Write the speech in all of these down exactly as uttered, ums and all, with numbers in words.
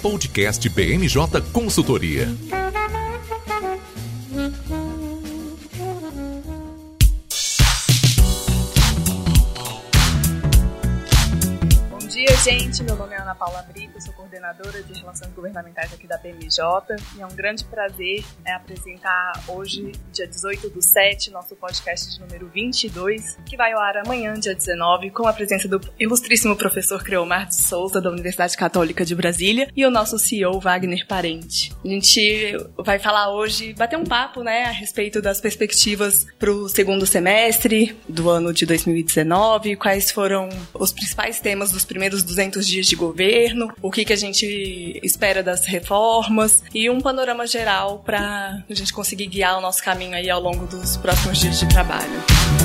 Podcast B M J Consultoria. Bom dia, gente. Meu nome é Ana Paula Brito, sou coordenadora de Relações Governamentais aqui da B M J e é um grande prazer é, apresentar hoje, dia dezoito do sete, nosso podcast de número vinte e dois, que vai ao ar amanhã, dia dezenove, com a presença do ilustríssimo professor Creomar de Souza, da Universidade Católica de Brasília, e o nosso C E O, Wagner Parente. A gente vai falar hoje, bater um papo, né, a respeito das perspectivas para o segundo semestre do ano de dois mil e dezenove, quais foram os principais temas dos primeiros duzentos dias de governo, o que, que a gente espera das reformas e um panorama geral para a gente conseguir guiar o nosso caminho aí ao longo dos próximos dias de trabalho.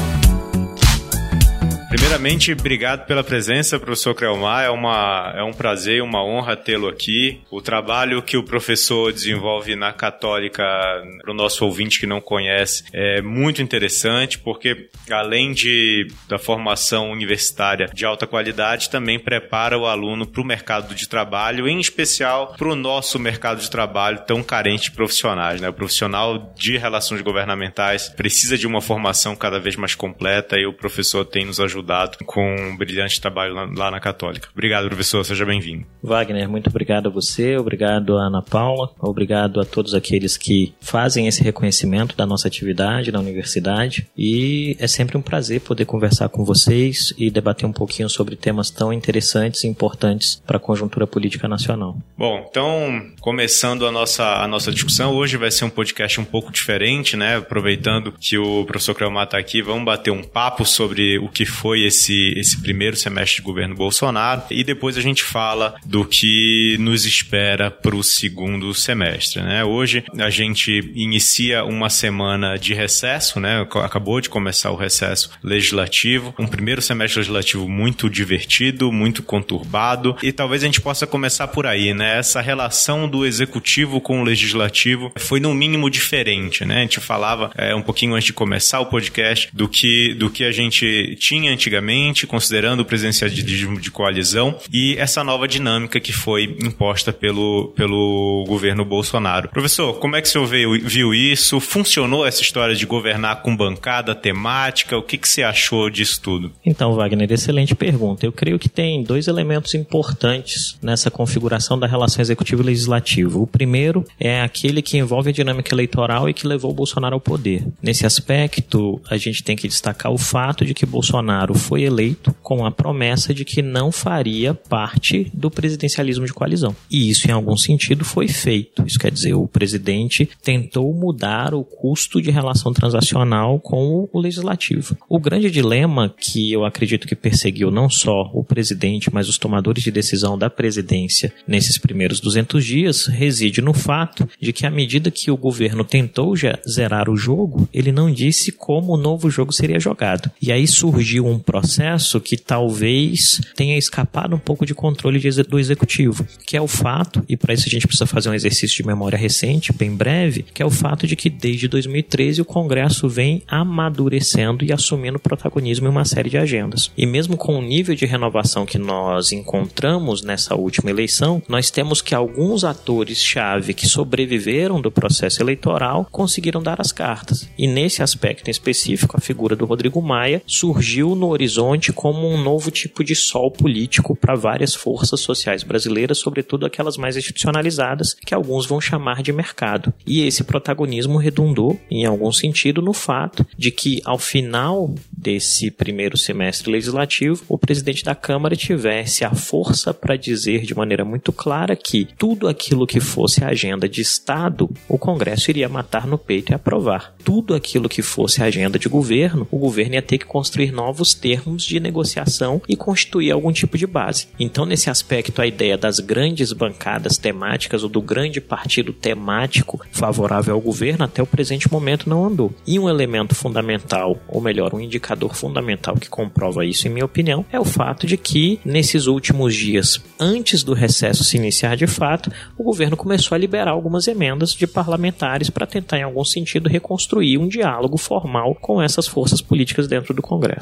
Primeiramente, obrigado pela presença, professor Creomar. É, uma, é um prazer, uma honra tê-lo aqui. O trabalho que o professor desenvolve na Católica, para o nosso ouvinte que não conhece, é muito interessante, porque além de, da formação universitária de alta qualidade, também prepara o aluno para o mercado de trabalho, em especial para o nosso mercado de trabalho tão carente de profissionais, né? O profissional de relações governamentais precisa de uma formação cada vez mais completa e o professor tem nos ajudado com um brilhante trabalho lá na Católica. Obrigado, professor. Seja bem-vindo. Wagner, muito obrigado a você, obrigado a Ana Paula, obrigado a todos aqueles que fazem esse reconhecimento da nossa atividade na universidade e é sempre um prazer poder conversar com vocês e debater um pouquinho sobre temas tão interessantes e importantes para a conjuntura política nacional. Bom, então, começando a nossa, a nossa discussão, hoje vai ser um podcast um pouco diferente, né? Aproveitando que o professor Creomar está aqui, vamos bater um papo sobre o que foi foi esse, esse primeiro semestre de governo Bolsonaro e depois a gente fala do que nos espera para o segundo semestre, né? Hoje a gente inicia uma semana de recesso, né? Acabou de começar o recesso legislativo, um primeiro semestre legislativo muito divertido, muito conturbado e talvez a gente possa começar por aí, né? Essa relação do executivo com o legislativo foi no mínimo diferente, né? A gente falava é, um pouquinho antes de começar o podcast do que, do que a gente tinha antigamente, considerando o presidencialismo de coalizão e essa nova dinâmica que foi imposta pelo, pelo governo Bolsonaro. Professor, como é que o senhor viu, viu isso? Funcionou essa história de governar com bancada temática? O que, que você achou disso tudo? Então, Wagner, excelente pergunta. Eu creio que tem dois elementos importantes nessa configuração da relação executivo e legislativo. O primeiro é aquele que envolve a dinâmica eleitoral e que levou o Bolsonaro ao poder. Nesse aspecto, a gente tem que destacar o fato de que Bolsonaro foi eleito com a promessa de que não faria parte do presidencialismo de coalizão. E isso, em algum sentido, foi feito. Isso quer dizer, o presidente tentou mudar o custo de relação transacional com o legislativo. O grande dilema que eu acredito que perseguiu não só o presidente, mas os tomadores de decisão da presidência nesses primeiros duzentos dias reside no fato de que, à medida que o governo tentou já zerar o jogo, ele não disse como o novo jogo seria jogado. E aí surgiu um processo que talvez tenha escapado um pouco de controle de, do executivo, que é o fato, e para isso a gente precisa fazer um exercício de memória recente, bem breve, que é o fato de que desde dois mil e treze o Congresso vem amadurecendo e assumindo protagonismo em uma série de agendas. E mesmo com o nível de renovação que nós encontramos nessa última eleição, nós temos que alguns atores-chave que sobreviveram do processo eleitoral conseguiram dar as cartas. E nesse aspecto em específico, a figura do Rodrigo Maia surgiu no horizonte como um novo tipo de sol político para várias forças sociais brasileiras, sobretudo aquelas mais institucionalizadas, que alguns vão chamar de mercado. E esse protagonismo redundou, em algum sentido, no fato de que, ao final desse primeiro semestre legislativo, o presidente da Câmara tivesse a força para dizer de maneira muito clara que tudo aquilo que fosse a agenda de Estado, o Congresso iria matar no peito e aprovar. Tudo aquilo que fosse a agenda de governo, o governo ia ter que construir novos termos de negociação e constituir algum tipo de base. Então, nesse aspecto, a ideia das grandes bancadas temáticas ou do grande partido temático favorável ao governo até o presente momento não andou. E um elemento fundamental, ou melhor, um indicador fundamental que comprova isso, em minha opinião, é o fato de que, nesses últimos dias, antes do recesso se iniciar de fato, o governo começou a liberar algumas emendas de parlamentares para tentar, em algum sentido, reconstruir um diálogo formal com essas forças políticas dentro do Congresso.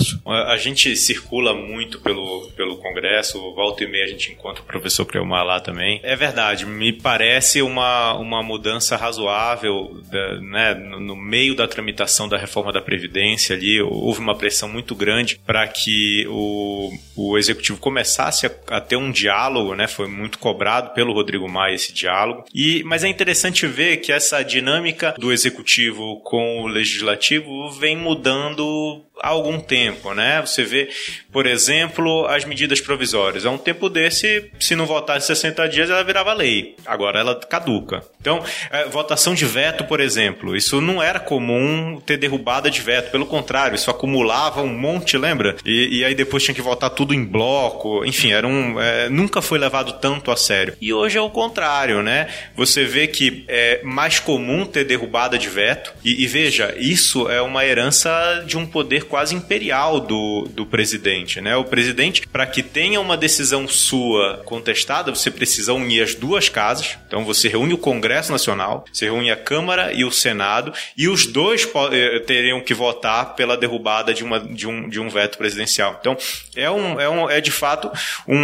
a, a gente circula muito pelo, pelo Congresso, volta e meia a gente encontra o professor Creumar lá também. É verdade, me parece uma, uma mudança razoável, da, né, no, no meio da tramitação da reforma da Previdência ali, houve uma pressão muito grande para que o, o Executivo começasse a, a ter um diálogo, né, foi muito cobrado pelo Rodrigo Maia esse diálogo, e, mas é interessante ver que essa dinâmica do Executivo com o Legislativo vem mudando há algum tempo, né? Você vê, por exemplo, as medidas provisórias. Há um tempo desse, se não votar em sessenta dias, ela virava lei. Agora ela caduca. Então, é, votação de veto, por exemplo, isso não era comum ter derrubada de veto. Pelo contrário, isso acumulava um monte, lembra? E, e aí depois tinha que votar tudo em bloco. Enfim, era um, é, nunca foi levado tanto a sério. E hoje é o contrário, né? Você vê que é mais comum ter derrubada de veto. E, e veja, isso é uma herança de um poder quase imperial do, do presidente, né? O presidente, para que tenha uma decisão sua contestada, você precisa unir as duas casas. Então você reúne o Congresso Nacional, você reúne a Câmara e o Senado, e os dois teriam que votar pela derrubada de, uma, de, um, de um veto presidencial. Então é, um, é, um, é de fato um,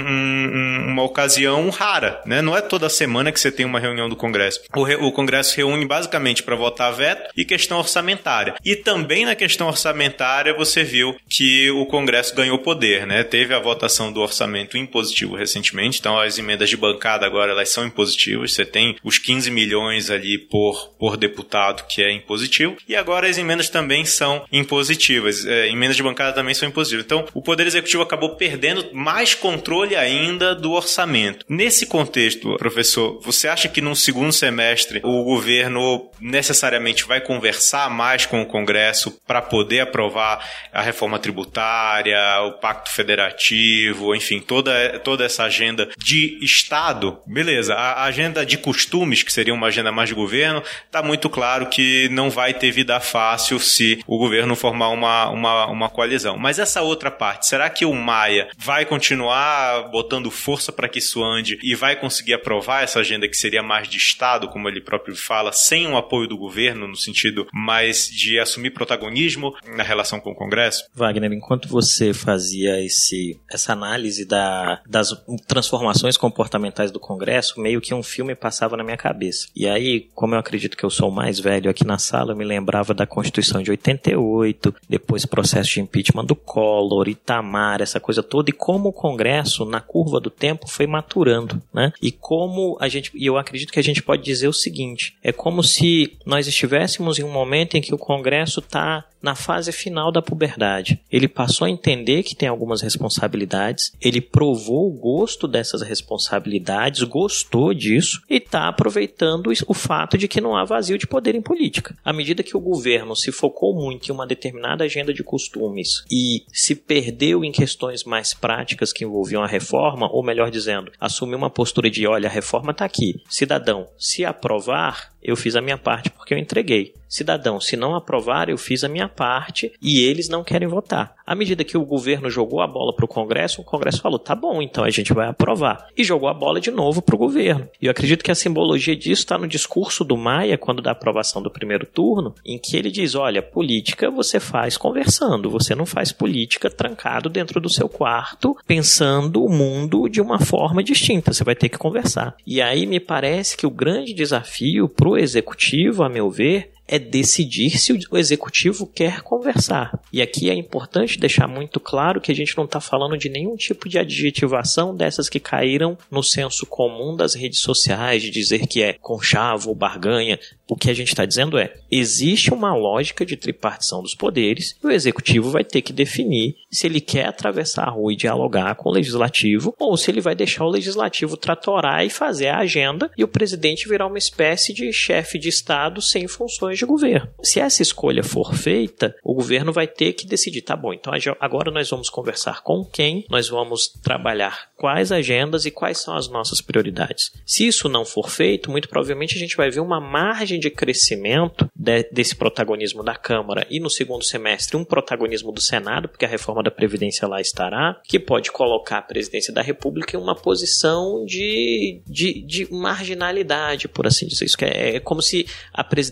um, uma ocasião rara, né? Não é toda semana que você tem uma reunião do Congresso. O, re, o Congresso reúne basicamente para votar veto e questão orçamentária. E também na questão orçamentária você viu que o Congresso ganhou poder, né? Teve a votação do orçamento impositivo recentemente, então as emendas de bancada agora elas são impositivas, você tem os quinze milhões ali por, por deputado que é impositivo, e agora as emendas também são impositivas, é, emendas de bancada também são impositivas. Então o Poder Executivo acabou perdendo mais controle ainda do orçamento. Nesse contexto, professor, você acha que no segundo semestre o governo necessariamente vai conversar mais com o Congresso para poder aprovar a reforma tributária, o Pacto Federativo, enfim, toda, toda essa agenda de Estado? Beleza, a agenda de costumes, que seria uma agenda mais de governo, está muito claro que não vai ter vida fácil se o governo formar uma, uma, uma coalizão. Mas essa outra parte, será que o Maia vai continuar botando força para que isso ande e vai conseguir aprovar essa agenda que seria mais de Estado, como ele próprio fala, sem o apoio do governo, no sentido mais de assumir protagonismo na relação com o Congresso? Wagner, enquanto você fazia esse, essa análise da, das transformações comportamentais do Congresso, meio que um filme passava na minha cabeça. E aí, como eu acredito que eu sou o mais velho aqui na sala, eu me lembrava da Constituição de oitenta e oito, depois processo de impeachment do Collor, Itamar, essa coisa toda, e como o Congresso, na curva do tempo, foi maturando, né? E como a gente, e eu acredito que a gente pode dizer o seguinte, é como se nós estivéssemos em um momento em que o Congresso está na fase final da puberdade. Ele passou a entender que tem algumas responsabilidades, ele provou o gosto dessas responsabilidades, gostou disso e está aproveitando o fato de que não há vazio de poder em política. À medida que o governo se focou muito em uma determinada agenda de costumes e se perdeu em questões mais práticas que envolviam a reforma, ou melhor dizendo, assumiu uma postura de, olha, a reforma está aqui. Cidadão, se aprovar, eu fiz a minha parte porque eu entreguei. Cidadão, se não aprovar, eu fiz a minha parte e eles não querem votar. À medida que o governo jogou a bola para o Congresso, o Congresso falou, tá bom, então a gente vai aprovar. E jogou a bola de novo para o governo. E eu acredito que a simbologia disso está no discurso do Maia, quando da aprovação do primeiro turno, em que ele diz, olha, política você faz conversando, você não faz política trancado dentro do seu quarto, pensando o mundo de uma forma distinta, você vai ter que conversar. E aí me parece que o grande desafio para o Executivo, a meu ver, é decidir se o Executivo quer conversar. E aqui é importante deixar muito claro que a gente não está falando de nenhum tipo de adjetivação dessas que caíram no senso comum das redes sociais, de dizer que é conchavo ou barganha. O que a gente está dizendo é, existe uma lógica de tripartição dos poderes e o Executivo vai ter que definir se ele quer atravessar a rua e dialogar com o Legislativo ou se ele vai deixar o Legislativo tratorar e fazer a agenda e o presidente virar uma espécie de chefe de Estado sem funções de governo. Se essa escolha for feita, o governo vai ter que decidir, tá bom, então agora nós vamos conversar com quem, nós vamos trabalhar quais agendas e quais são as nossas prioridades. Se isso não for feito, muito provavelmente a gente vai ver uma margem de crescimento de, desse protagonismo da Câmara e no segundo semestre um protagonismo do Senado, porque a reforma da Previdência lá estará, que pode colocar a presidência da República em uma posição de, de, de marginalidade, por assim dizer. Isso que é, é como se a presidência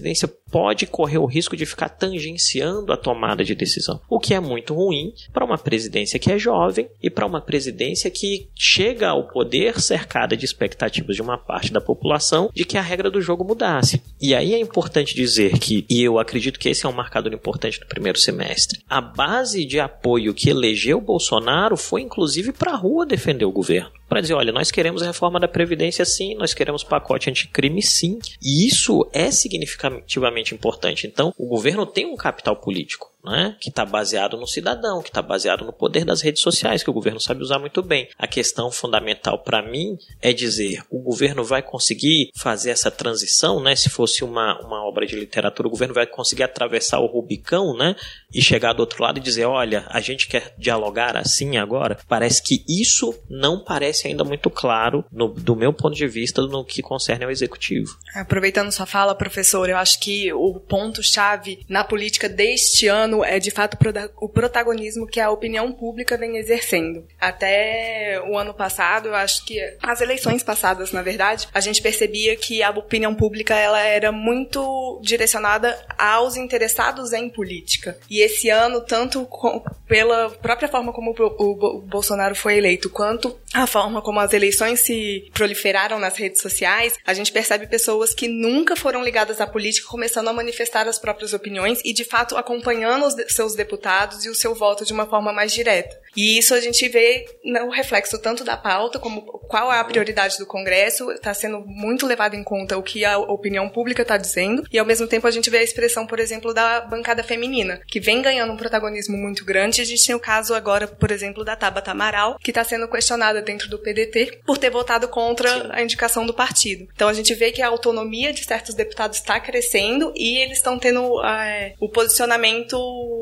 pode correr o risco de ficar tangenciando a tomada de decisão, o que é muito ruim para uma presidência que é jovem e para uma presidência que chega ao poder cercada de expectativas de uma parte da população de que a regra do jogo mudasse. E aí é importante dizer que, e eu acredito que esse é um marcador importante do primeiro semestre, a base de apoio que elegeu Bolsonaro foi inclusive para a rua defender o governo. Para dizer, olha, nós queremos a reforma da Previdência sim, nós queremos pacote anticrime sim. E isso é significativamente importante. Então, o governo tem um capital político, né, que está baseado no cidadão, que está baseado no poder das redes sociais, que o governo sabe usar muito bem. A questão fundamental para mim é dizer, o governo vai conseguir fazer essa transição, né, se fosse uma, uma obra de literatura, o governo vai conseguir atravessar o Rubicão, né, e chegar do outro lado e dizer, olha, a gente quer dialogar assim agora? Parece que isso não parece ainda muito claro, no, do meu ponto de vista, no que concerne ao executivo. Aproveitando sua fala, professor, eu acho que o ponto-chave na política deste ano é, de fato, o protagonismo que a opinião pública vem exercendo. Até o ano passado, eu acho que as eleições passadas, na verdade, a gente percebia que a opinião pública ela era muito direcionada aos interessados em política. E esse ano, tanto com, pela própria forma como o, o Bolsonaro foi eleito, quanto a forma como as eleições se proliferaram nas redes sociais, a gente percebe pessoas que nunca foram ligadas à política começando a manifestar as próprias opiniões e, de fato, acompanhando os de- seus deputados e o seu voto de uma forma mais direta. E isso a gente vê no reflexo tanto da pauta, como qual é a prioridade do Congresso, está sendo muito levado em conta o que a opinião pública está dizendo, e ao mesmo tempo a gente vê a expressão, por exemplo, da bancada feminina, que vem ganhando um protagonismo muito grande. A gente tem o caso agora, por exemplo, da Tabata Amaral, que está sendo questionada dentro do P D T por ter votado contra Sim. a indicação do partido. Então a gente vê que a autonomia de certos deputados está crescendo e eles estão tendo é, o posicionamento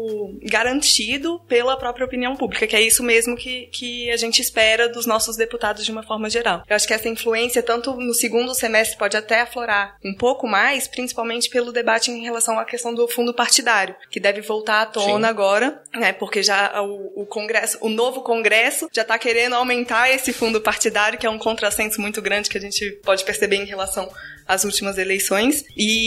garantido pela própria opinião pública, que é isso mesmo que, que a gente espera dos nossos deputados de uma forma geral. Eu acho que essa influência, tanto no segundo semestre, pode até aflorar um pouco mais, principalmente pelo debate em relação à questão do fundo partidário, que deve voltar à tona Sim. agora, né, porque já o, o Congresso, o novo Congresso já está querendo aumentar esse fundo partidário, que é um contrassenso muito grande que a gente pode perceber em relação às últimas eleições,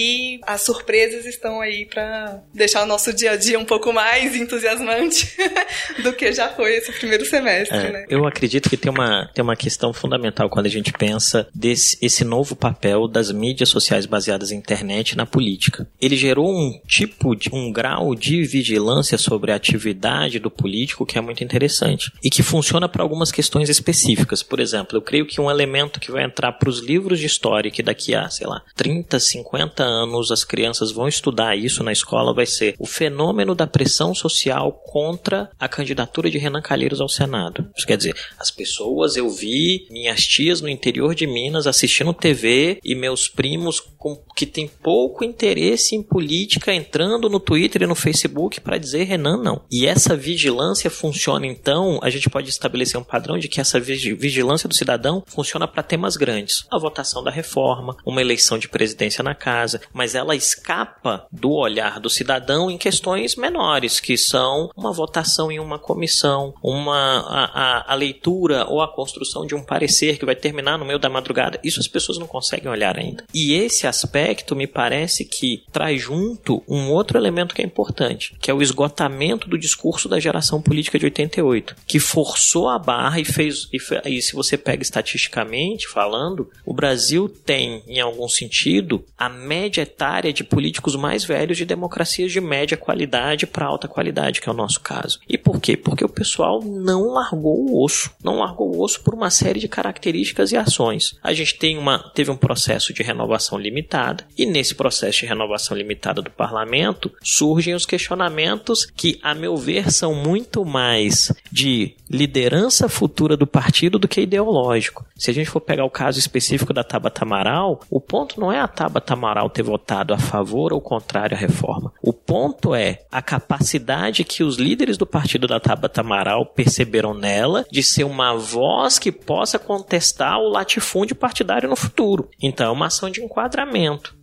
e as surpresas estão aí para deixar o nosso dia a dia um pouco mais entusiasmante do que já foi esse primeiro semestre, é, né? Eu acredito que tem uma, tem uma questão fundamental quando a gente pensa desse esse novo papel das mídias sociais baseadas em internet na política. Ele gerou um tipo de, um grau de vigilância sobre a atividade do político que é muito interessante e que funciona para algumas questões específicas. Por exemplo, eu creio que um elemento que vai entrar para os livros de história que daqui a, sei lá, trinta, cinquenta anos as crianças vão estudar isso na escola vai ser o fenômeno da pressão social contra a candidatura de Renan Calheiros ao Senado. Isso quer dizer, as pessoas, eu vi minhas tias no interior de Minas assistindo T V e meus primos com, que tem pouco interesse em política entrando no Twitter e no Facebook para dizer Renan não. E essa vigilância funciona então, a gente pode estabelecer um padrão de que essa vigilância do cidadão funciona para temas grandes. A votação da reforma, uma eleição de presidência na casa, mas ela escapa do olhar do cidadão em questões menores, que são uma votação em uma comissão, uma, a, a, a leitura ou a construção de um parecer que vai terminar no meio da madrugada. Isso as pessoas não conseguem olhar ainda. E esse aspecto me parece que traz junto um outro elemento que é importante, que é o esgotamento do discurso da geração política de oitenta e oito, que forçou a barra e fez, e, e se você pega estatisticamente falando, o Brasil tem, em algum sentido, a média etária de políticos mais velhos de democracias de média qualidade para alta qualidade, que é o nosso caso. E por quê? Porque o pessoal não largou o osso. Não largou o osso por uma série de características e ações. A gente tem uma, teve um processo de renovação limitada, e nesse processo de renovação limitada do parlamento, surgem os questionamentos que, a meu ver, são muito mais de liderança futura do partido do que ideológico. Se a gente for pegar o caso específico da Tabata Amaral, o ponto não é a Tabata Amaral ter votado a favor ou contrário à reforma. O ponto é a capacidade que os líderes do partido da Tabata Amaral perceberam nela de ser uma voz que possa contestar o latifúndio partidário no futuro. Então é uma ação de enquadramento.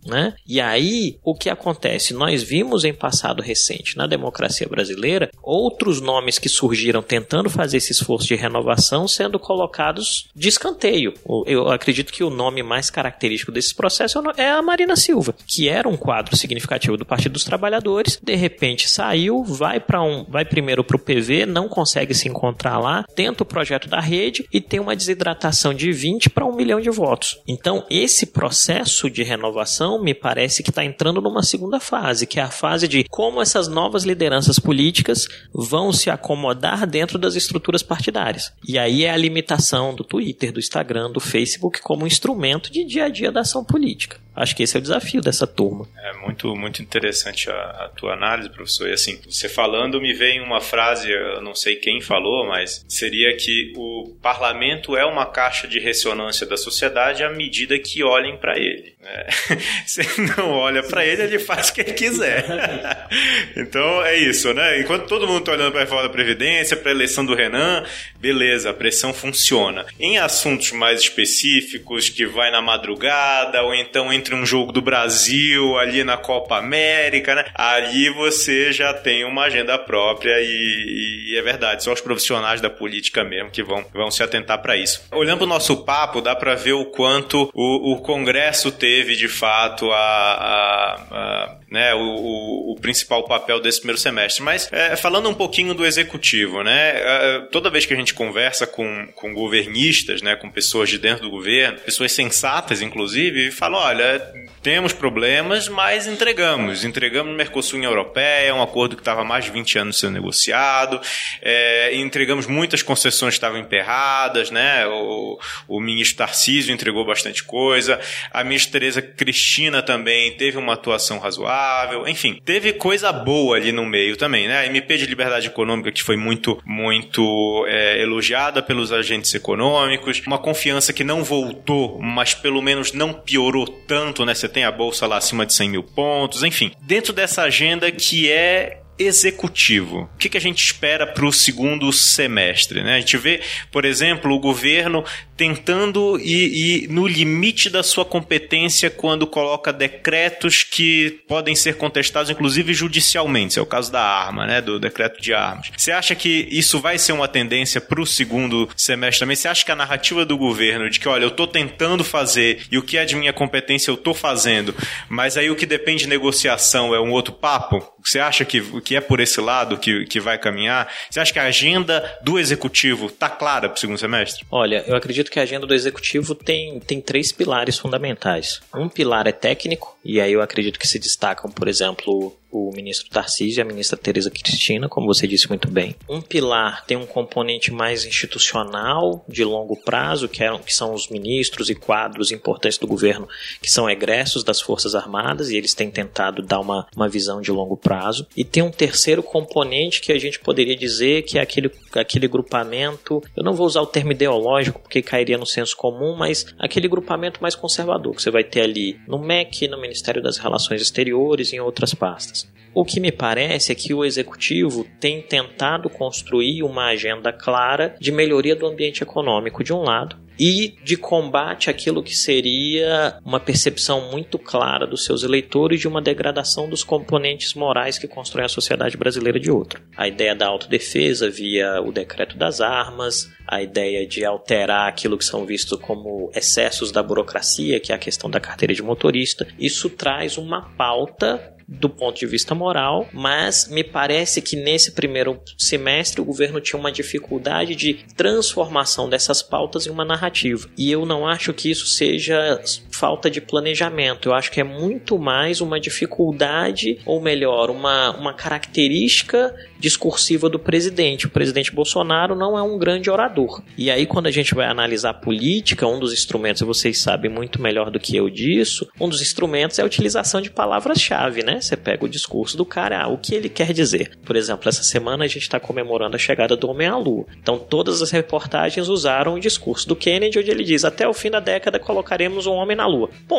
né? E aí, o que acontece? Nós vimos em passado recente, na democracia brasileira, outros nomes que surgiram tentando fazer esse esforço de renovação sendo colocados de escanteio. Eu acredito que o nome mais característico desse processo é a Marina Silva, que era um quadro significativo do Partido dos Trabalhadores, de repente saiu, vai para um, vai primeiro para o P V, não consegue se encontrar lá, tenta o projeto da rede e tem uma desidratação de vinte para um milhão de votos. Então, esse processo de renovação me parece que está entrando numa segunda fase, que é a fase de como essas novas lideranças políticas vão se acomodar dentro das estruturas partidárias. E aí é a limitação do Twitter, do Instagram, do Facebook como instrumento de dia a dia da ação política. Acho que esse é o desafio dessa turma. É muito, muito interessante a, a tua análise, professor. E assim, você falando, me veio uma frase, eu não sei quem falou, mas seria que o parlamento é uma caixa de ressonância da sociedade à medida que olhem para ele. É. Você não olha para ele, ele faz o que ele quiser. Então é isso, né? Enquanto todo mundo está olhando para a reforma da Previdência, para a eleição do Renan, beleza, a pressão funciona. Em assuntos mais específicos, que vai na madrugada, ou então entre um jogo do Brasil, ali na Copa América, né? Ali você já tem uma agenda própria e, e é verdade, são os profissionais da política mesmo que vão, vão se atentar para isso. Olhando para o nosso papo, dá para ver o quanto o, o Congresso teve, de fato, a, a, a, né, o, o, o principal papel desse primeiro semestre. Mas, é, falando um pouquinho do Executivo, né? É, toda vez que a gente conversa com, com governistas, né, com pessoas de dentro do governo, pessoas sensatas, inclusive, falam, olha, temos problemas, mas entregamos. Entregamos no Mercosul e União Europeia, um acordo que estava há mais de vinte anos sendo negociado, é, entregamos muitas concessões que estavam emperradas, né? O, o ministro Tarcísio entregou bastante coisa, a ministra Tereza Cristina também teve uma atuação razoável, enfim, teve coisa boa ali no meio também, né? A M P de Liberdade Econômica, que foi muito, muito é, elogiada pelos agentes econômicos, uma confiança que não voltou, mas pelo menos não piorou tanto, né? Você tem a bolsa lá acima de cem mil pontos, enfim, dentro dessa agenda que é executivo. O que, que a gente espera para o segundo semestre, né? A gente vê, por exemplo, o governo tentando ir, ir no limite da sua competência quando coloca decretos que podem ser contestados, inclusive judicialmente. Esse é o caso da arma, né? Do decreto de armas. Você acha que isso vai ser uma tendência para o segundo semestre também? Você acha que a narrativa do governo de que, olha, eu estou tentando fazer e o que é de minha competência eu estou fazendo, mas aí o que depende de negociação é um outro papo? Você acha que, que é por esse lado que, que vai caminhar? Você acha que a agenda do Executivo está clara para o segundo semestre? Olha, eu acredito que a agenda do Executivo tem, tem três pilares fundamentais. Um pilar é técnico, e aí eu acredito que se destacam, por exemplo, o ministro Tarcísio e a ministra Tereza Cristina, como você disse muito bem. Um pilar tem um componente mais institucional, de longo prazo, que, é, que são os ministros e quadros importantes do governo, que são egressos das Forças Armadas, e eles têm tentado dar uma, uma visão de longo prazo. E tem um terceiro componente que a gente poderia dizer que é aquele, aquele grupamento, eu não vou usar o termo ideológico, porque cairia no senso comum, mas aquele grupamento mais conservador, que você vai ter ali no M E C, no Ministério das Relações Exteriores e em outras pastas. O que me parece é que o Executivo tem tentado construir uma agenda clara de melhoria do ambiente econômico, de um lado, e de combate àquilo que seria uma percepção muito clara dos seus eleitores de uma degradação dos componentes morais que constroem a sociedade brasileira, de outro. A ideia da autodefesa via o decreto das armas, a ideia de alterar aquilo que são vistos como excessos da burocracia, que é a questão da carteira de motorista. Isso traz uma pauta do ponto de vista moral, mas me parece que nesse primeiro semestre o governo tinha uma dificuldade de transformação dessas pautas em uma narrativa. E eu não acho que isso seja falta de planejamento, eu acho que é muito mais uma dificuldade, ou melhor, uma, uma característica discursiva do presidente. O presidente Bolsonaro não é um grande orador. E aí, quando a gente vai analisar a política, um dos instrumentos, e vocês sabem muito melhor do que eu disso, um dos instrumentos é a utilização de palavras-chave, né? Você pega o discurso do cara, ah, o que ele quer dizer. Por exemplo, essa semana a gente está comemorando a chegada do homem à Lua. Então, todas as reportagens usaram o discurso do Kennedy, onde ele diz, até o fim da década colocaremos um homem na Lua. Ponto.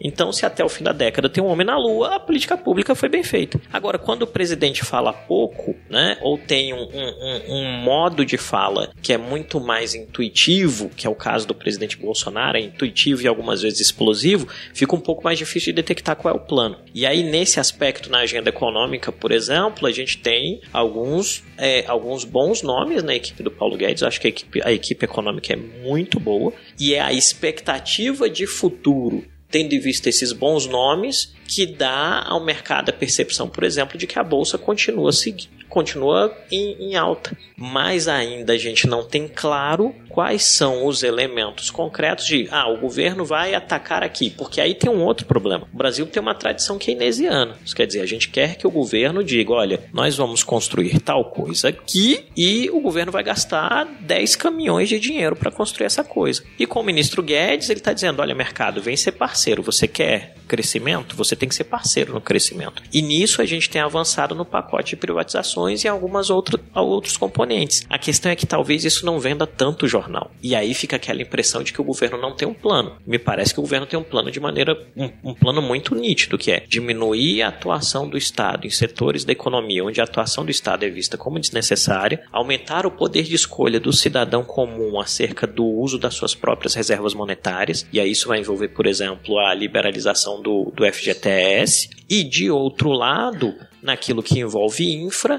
Então, se até o fim da década tem um homem na Lua, a política pública foi bem feita. Agora, quando o presidente fala pouco, né, ou tem um, um, um modo de fala que é muito mais intuitivo, que é o caso do presidente Bolsonaro, é intuitivo e algumas vezes explosivo, fica um pouco mais difícil de detectar qual é o plano. E aí, nesse aspecto, na agenda econômica, por exemplo, a gente tem alguns, é, alguns bons nomes na equipe do Paulo Guedes. Eu acho que a equipe, a equipe econômica é muito boa e é a expectativa de futuro, tendo em vista esses bons nomes, que dá ao mercado a percepção, por exemplo, de que a Bolsa continua seguindo. continua em, em alta. Mas ainda a gente não tem claro quais são os elementos concretos de, ah, o governo vai atacar aqui, porque aí tem um outro problema. O Brasil tem uma tradição keynesiana. Isso quer dizer, a gente quer que o governo diga, olha, nós vamos construir tal coisa aqui e o governo vai gastar dez caminhões de dinheiro para construir essa coisa. E com o ministro Guedes, ele está dizendo, olha, mercado, vem ser parceiro. Você quer crescimento? Você tem que ser parceiro no crescimento. E nisso a gente tem avançado no pacote de privatizações e algumas outras, outros componentes. A questão é que talvez isso não venda tanto jornal. E aí fica aquela impressão de que o governo não tem um plano. Me parece que o governo tem um plano de maneira, um, um plano muito nítido, que é diminuir a atuação do Estado em setores da economia onde a atuação do Estado é vista como desnecessária, aumentar o poder de escolha do cidadão comum acerca do uso das suas próprias reservas monetárias, e aí isso vai envolver, por exemplo, a liberalização do, do F G T S, e de outro lado, naquilo que envolve infra,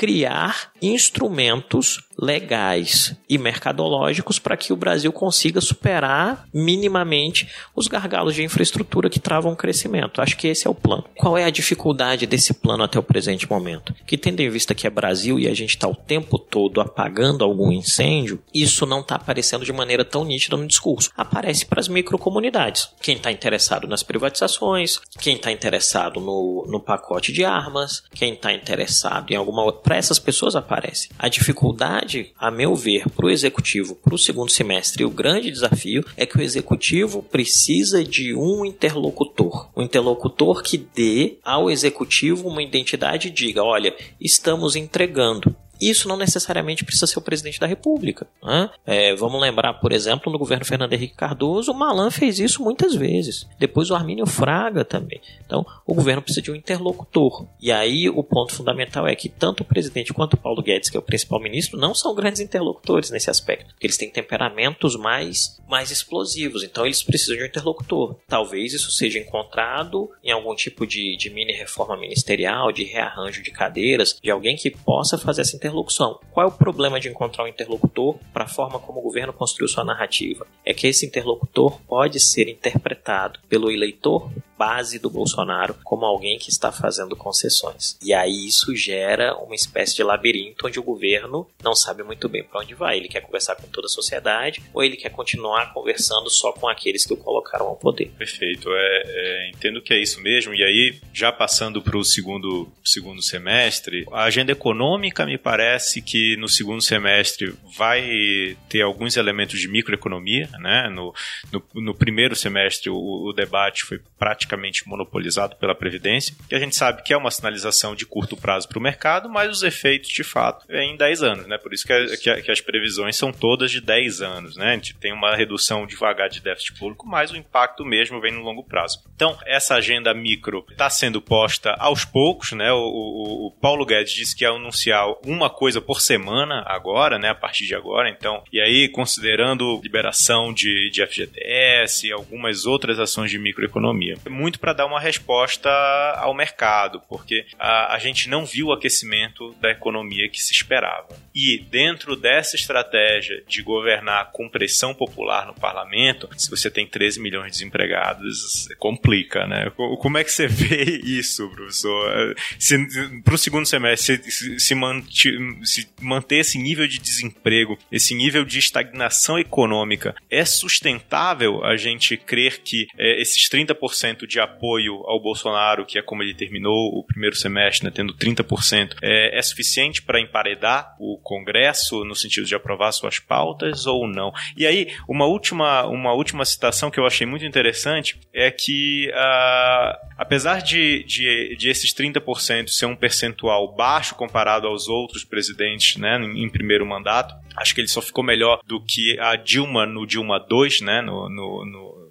criar instrumentos legais e mercadológicos para que o Brasil consiga superar minimamente os gargalos de infraestrutura que travam o crescimento. Acho que esse é o plano. Qual é a dificuldade desse plano até o presente momento? Que tendo em vista que é Brasil e a gente está o tempo todo apagando algum incêndio, isso não está aparecendo de maneira tão nítida no discurso. Aparece para as microcomunidades. Quem está interessado nas privatizações, quem está interessado no, no pacote de armas, quem está interessado em alguma outra... Para essas pessoas aparece. A dificuldade, a meu ver, para o executivo, para o segundo semestre, o grande desafio é que o executivo precisa de um interlocutor. Um interlocutor que dê ao executivo uma identidade e diga, olha, estamos entregando. Isso não necessariamente precisa ser o presidente da República, né? É, vamos lembrar, por exemplo, no governo Fernando Henrique Cardoso, o Malan fez isso muitas vezes. Depois o Armínio Fraga também. Então, o governo precisa de um interlocutor. E aí o ponto fundamental é que tanto o presidente quanto o Paulo Guedes, que é o principal ministro, não são grandes interlocutores nesse aspecto. Porque eles têm temperamentos mais, mais explosivos. Então, eles precisam de um interlocutor. Talvez isso seja encontrado em algum tipo de, de mini-reforma ministerial, de rearranjo de cadeiras, de alguém que possa fazer essa interlocução. Interlocução. Qual é o problema de encontrar um interlocutor para a forma como o governo construiu sua narrativa? É que esse interlocutor pode ser interpretado pelo eleitor base do Bolsonaro como alguém que está fazendo concessões. E aí isso gera uma espécie de labirinto onde o governo não sabe muito bem para onde vai. Ele quer conversar com toda a sociedade ou ele quer continuar conversando só com aqueles que o colocaram ao poder. Perfeito. É, é, entendo que é isso mesmo. E aí, já passando para o segundo, segundo semestre, a agenda econômica me parece que no segundo semestre vai ter alguns elementos de microeconomia, né? No, no, no primeiro semestre o, o debate foi praticamente monopolizado pela Previdência, que a gente sabe que é uma sinalização de curto prazo para o mercado, mas os efeitos, de fato, é em dez anos, né? Por isso que, a, que, a, que as previsões são todas de dez anos, né? A gente tem uma redução devagar de déficit público, mas o impacto mesmo vem no longo prazo. Então, essa agenda micro está sendo posta aos poucos, né? O, o, o Paulo Guedes disse que ia anunciar uma coisa por semana agora, né? A partir de agora, então, e aí, considerando liberação de, de F G T S e algumas outras ações de microeconomia. Muito para dar uma resposta ao mercado, porque a, a gente não viu o aquecimento da economia que se esperava. E dentro dessa estratégia de governar com pressão popular no parlamento, se você tem treze milhões de desempregados, complica, né? Como é que você vê isso, professor? Para o segundo semestre, se, se, manter, se manter esse nível de desemprego, esse nível de estagnação econômica, é sustentável a gente crer que é, esses trinta por cento de apoio ao Bolsonaro, que é como ele terminou o primeiro semestre, né, tendo trinta por cento, é, é suficiente para emparedar o Congresso no sentido de aprovar suas pautas ou não? E aí, uma última, uma última citação que eu achei muito interessante é que, uh, apesar de, de, de esses trinta por cento ser um percentual baixo comparado aos outros presidentes, né, em, em primeiro mandato, acho que ele só ficou melhor do que a Dilma no Dilma dois, né, no, no, no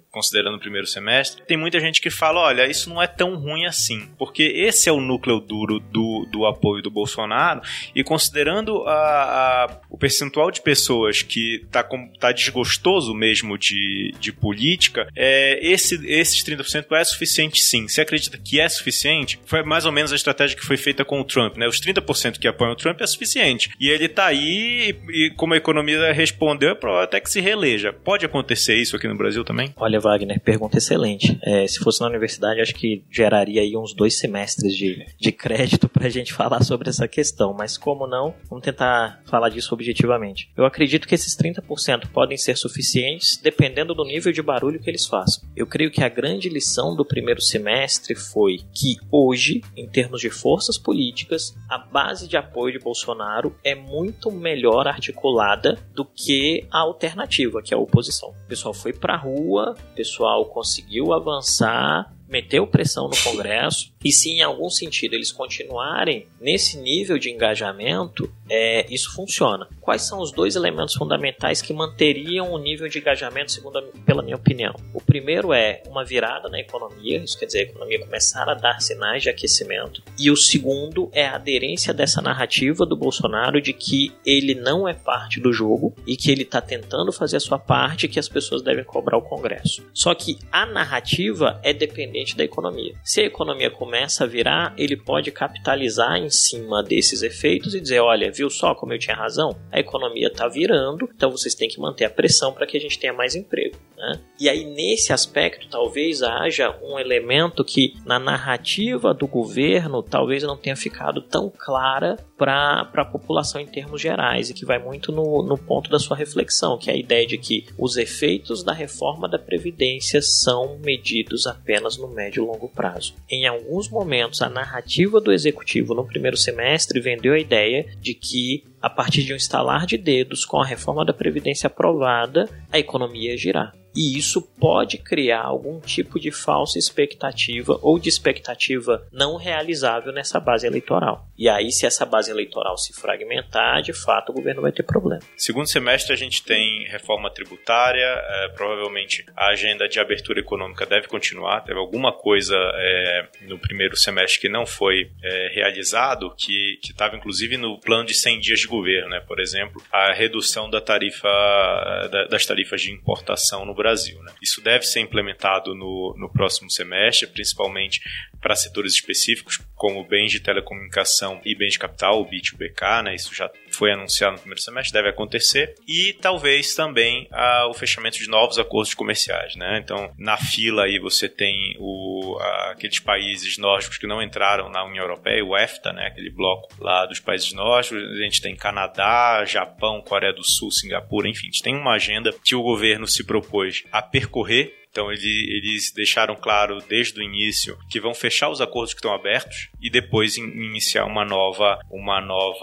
considerando o primeiro semestre, tem muita gente que fala, olha, isso não é tão ruim assim, porque esse é o núcleo duro do, do apoio do Bolsonaro, e considerando a, a, o percentual de pessoas que está tá desgostoso mesmo de, de política, é, esse, esses trinta por cento é suficiente sim. Você acredita que é suficiente? Foi mais ou menos a estratégia que foi feita com o Trump, né? Os trinta por cento que apoiam o Trump é suficiente. E ele está aí, e, e como a economia respondeu, é provável até que se reeleja. Pode acontecer isso aqui no Brasil também? Olha, Wagner, pergunta excelente. É, se fosse na universidade, acho que geraria aí uns dois semestres de, de crédito pra gente falar sobre essa questão, mas como não, vamos tentar falar disso objetivamente. Eu acredito que esses trinta por cento podem ser suficientes dependendo do nível de barulho que eles façam. Eu creio que a grande lição do primeiro semestre foi que hoje, em termos de forças políticas, a base de apoio de Bolsonaro é muito melhor articulada do que a alternativa, que é a oposição. O pessoal foi pra rua, o pessoal conseguiu avançar, meteu pressão no Congresso, e se em algum sentido eles continuarem nesse nível de engajamento, é, isso funciona. Quais são os dois elementos fundamentais que manteriam o nível de engajamento, segundo a, pela minha opinião? O primeiro é uma virada na economia, isso quer dizer, a economia começar a dar sinais de aquecimento, e o segundo é a aderência dessa narrativa do Bolsonaro de que ele não é parte do jogo e que ele está tentando fazer a sua parte e que as pessoas devem cobrar o Congresso. Só que a narrativa é dependente da economia. Se a economia começa a virar, ele pode capitalizar em cima desses efeitos e dizer, olha, viu só como eu tinha razão? A economia está virando, então vocês têm que manter a pressão para que a gente tenha mais emprego, né? E aí, nesse aspecto, talvez haja um elemento que, na narrativa do governo, talvez não tenha ficado tão clara para a população em termos gerais, e que vai muito no, no ponto da sua reflexão, que é a ideia de que os efeitos da reforma da Previdência são medidos apenas no médio e longo prazo. Em alguns momentos, a narrativa do executivo no primeiro semestre vendeu a ideia de que, a partir de um estalar de dedos, com a reforma da Previdência aprovada, a economia ia girar. E isso pode criar algum tipo de falsa expectativa ou de expectativa não realizável nessa base eleitoral. E aí, se essa base eleitoral se fragmentar, de fato, o governo vai ter problema. Segundo semestre, a gente tem reforma tributária, é, provavelmente a agenda de abertura econômica deve continuar. Teve alguma coisa é, no primeiro semestre que não foi é, realizado, que estava inclusive no plano de cem dias de governo, né? Por exemplo, a redução da tarifa, da, das tarifas de importação no Brasil, né? Isso deve ser implementado no, no próximo semestre, principalmente para setores específicos, como bens de telecomunicação e bens de capital, o B I T e o B K, né? Isso já foi anunciado no primeiro semestre, deve acontecer. E talvez também ah, o fechamento de novos acordos comerciais, né? Então, na fila aí você tem o, ah, aqueles países nórdicos que não entraram na União Europeia, o EFTA, né? Aquele bloco lá dos países nórdicos. A gente tem Canadá, Japão, Coreia do Sul, Singapura, enfim, a gente tem uma agenda que o governo se propôs a percorrer. Então ele, eles deixaram claro desde o início que vão fechar os acordos que estão abertos e depois in, iniciar uma nova, uma nova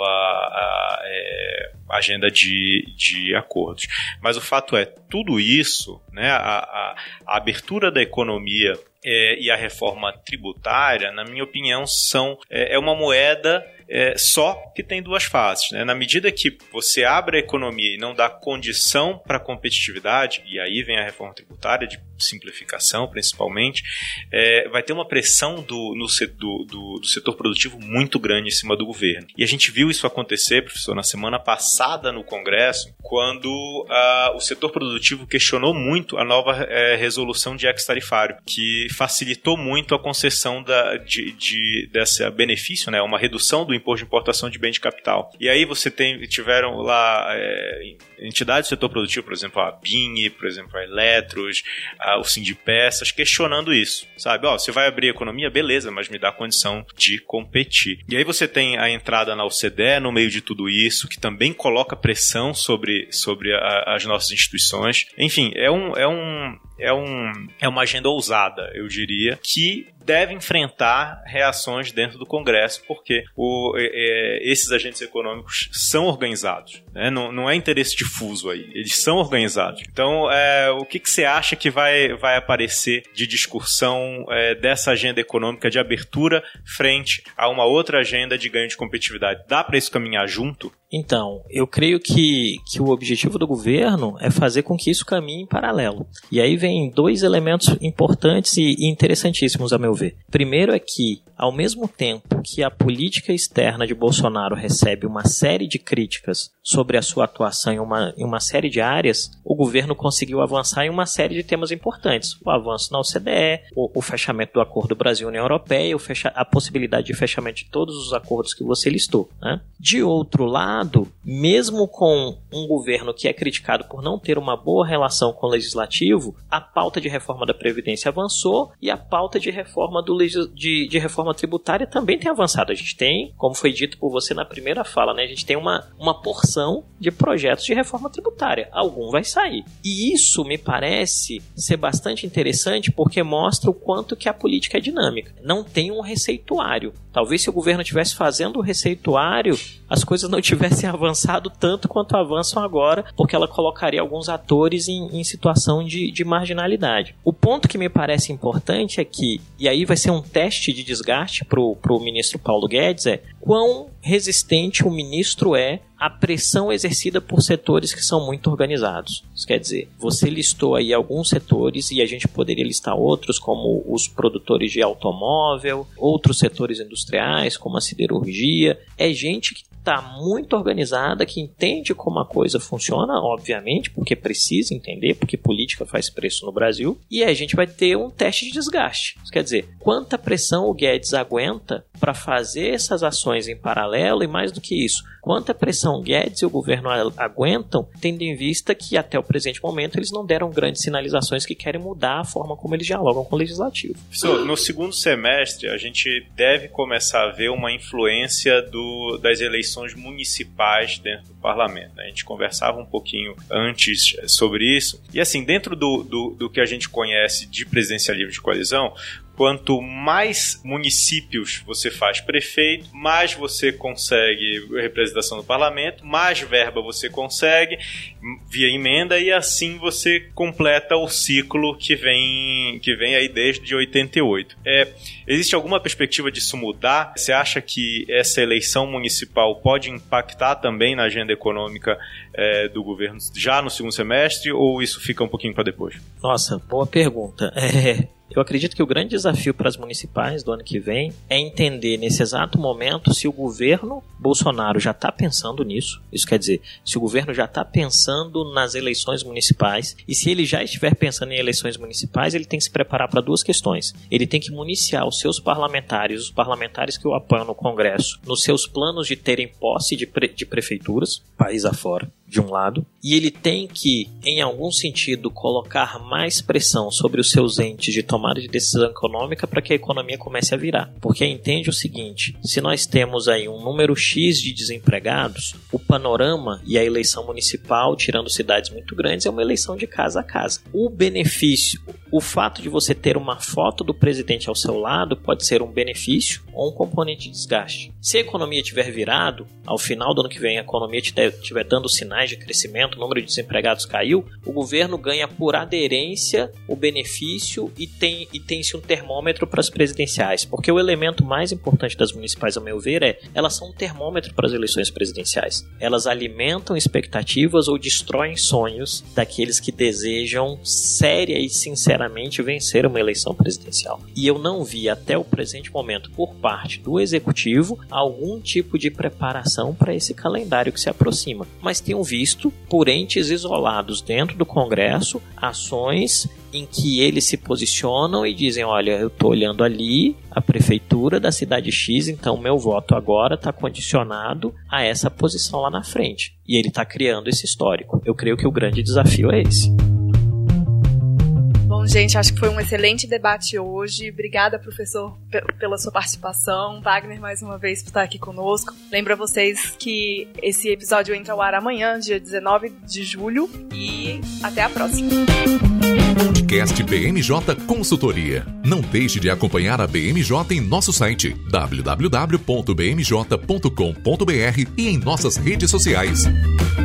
a, é, agenda de, de acordos. Mas o fato é, tudo isso, né, a, a, a abertura da economia é, e a reforma tributária, na minha opinião, são, é, é uma moeda É, só que tem duas faces, né? Na medida que você abre a economia e não dá condição para a competitividade, e aí vem a reforma tributária de simplificação principalmente, é, vai ter uma pressão do, no, do, do, do setor produtivo muito grande em cima do governo. E a gente viu isso acontecer, professor, na semana passada no Congresso, quando ah, o setor produtivo questionou muito a nova é, resolução de ex-tarifário, que facilitou muito a concessão da, de, de, desse benefício, né? Uma redução do imposto de importação de bem de capital. E aí você tem, tiveram lá é, entidades do setor produtivo, por exemplo, a B I N, por exemplo, a Eletros, a, o Sindipeças, questionando isso, sabe? Ó, você vai abrir a economia, beleza, mas me dá condição de competir. E aí você tem a entrada na O C D E no meio de tudo isso, que também coloca pressão sobre, sobre a, as nossas instituições. Enfim, é um, é um É, um, é uma agenda ousada, eu diria, que deve enfrentar reações dentro do Congresso, porque o, é, esses agentes econômicos são organizados, né? Não, não é interesse difuso aí, eles são organizados. Então, é, o que, que você acha que vai, vai aparecer de discussão é, dessa agenda econômica de abertura frente a uma outra agenda de ganho de competitividade? Dá para isso caminhar junto? Então, eu creio que, que o objetivo do governo é fazer com que isso caminhe em paralelo. E aí vem dois elementos importantes e, e interessantíssimos, a meu ver. Primeiro é que, ao mesmo tempo que a política externa de Bolsonaro recebe uma série de críticas sobre a sua atuação em uma, em uma série de áreas, o governo conseguiu avançar em uma série de temas importantes. O avanço na O C D E, o, o fechamento do acordo Brasil-União Europeia, o fecha, a possibilidade de fechamento de todos os acordos que você listou, né? De outro lado, mesmo com um governo que é criticado por não ter uma boa relação com o legislativo, a pauta de reforma da Previdência avançou e a pauta de reforma, do legis, de, de reforma tributária também tem avançado. A gente tem, como foi dito por você na primeira fala, né? A gente tem uma, uma porção de projetos de reforma tributária. Algum vai sair. E isso me parece ser bastante interessante porque mostra o quanto que a política é dinâmica. Não tem um receituário. Talvez se o governo estivesse fazendo o receituário, as coisas não tivessem avançado tanto quanto avançam agora, porque ela colocaria alguns atores em, em situação de, de marginalidade. O ponto que me parece importante é que, e aí vai ser um teste de desgaste para o ministro Paulo Guedes, é quão resistente o ministro é à pressão exercida por setores que são muito organizados. Isso quer dizer, você listou aí alguns setores e a gente poderia listar outros, como os produtores de automóvel, outros setores industriais, como a siderurgia. É gente que está muito organizada, que entende como a coisa funciona, obviamente, porque precisa entender, porque política faz preço no Brasil, e a gente vai ter um teste de desgaste. Isso quer dizer, quanta pressão o Guedes aguenta para fazer essas ações em paralelo, e mais do que isso, quanta pressão o Guedes e o governo aguentam, tendo em vista que até o presente momento eles não deram grandes sinalizações que querem mudar a forma como eles dialogam com o legislativo. Professor, no segundo semestre a gente deve começar a ver uma influência do, das eleições municipais dentro do parlamento, né? A gente conversava um pouquinho antes sobre isso, e assim, dentro do, do, do que a gente conhece de presidencialismo de coalizão, quanto mais municípios você faz prefeito, mais você consegue representação no parlamento, mais verba você consegue via emenda, e assim você completa o ciclo que vem, que vem aí desde oitenta e oito. É, existe alguma perspectiva disso mudar? Você acha que essa eleição municipal pode impactar também na agenda econômica é, do governo já no segundo semestre, ou isso fica um pouquinho para depois? Nossa, boa pergunta. É... Eu acredito que o grande desafio para as municipais do ano que vem é entender nesse exato momento se o governo Bolsonaro já está pensando nisso. Isso quer dizer, se o governo já está pensando nas eleições municipais, e se ele já estiver pensando em eleições municipais, ele tem que se preparar para duas questões. Ele tem que municiar os seus parlamentares, os parlamentares que o apoiam no Congresso, nos seus planos de terem posse de, pre- de prefeituras, país afora, de um lado, e ele tem que, em algum sentido, colocar mais pressão sobre os seus entes de tomada de decisão econômica para que a economia comece a virar. Porque entende o seguinte, se nós temos aí um número X de desempregados, o panorama e a eleição municipal, tirando cidades muito grandes, é uma eleição de casa a casa. O benefício, o fato de você ter uma foto do presidente ao seu lado pode ser um benefício ou um componente de desgaste. Se a economia tiver virado, ao final do ano que vem a economia estiver dando sinais de crescimento, o número de desempregados caiu, o governo ganha por aderência o benefício e tem, e tem-se um termômetro para as presidenciais, porque o elemento mais importante das municipais, ao meu ver, é elas são um termômetro para as eleições presidenciais. Elas alimentam expectativas ou destroem sonhos daqueles que desejam séria e sinceramente vencer uma eleição presidencial. E eu não vi até o presente momento, por parte do executivo, algum tipo de preparação para esse calendário que se aproxima. Mas tenho visto, por entes isolados dentro do Congresso, ações em que eles se posicionam e dizem, olha, eu estou olhando ali a prefeitura da cidade X, então meu voto agora está condicionado a essa posição lá na frente. E ele está criando esse histórico. Eu creio que o grande desafio é esse. Bom, gente, acho que foi um excelente debate hoje. Obrigada, professor, p- pela sua participação. Wagner, mais uma vez, por estar aqui conosco. Lembro a vocês que esse episódio entra ao ar amanhã, dia dezenove de julho. E até a próxima. Podcast B M J Consultoria. Não deixe de acompanhar a B M J em nosso site w w w ponto b m j ponto com ponto b r e em nossas redes sociais.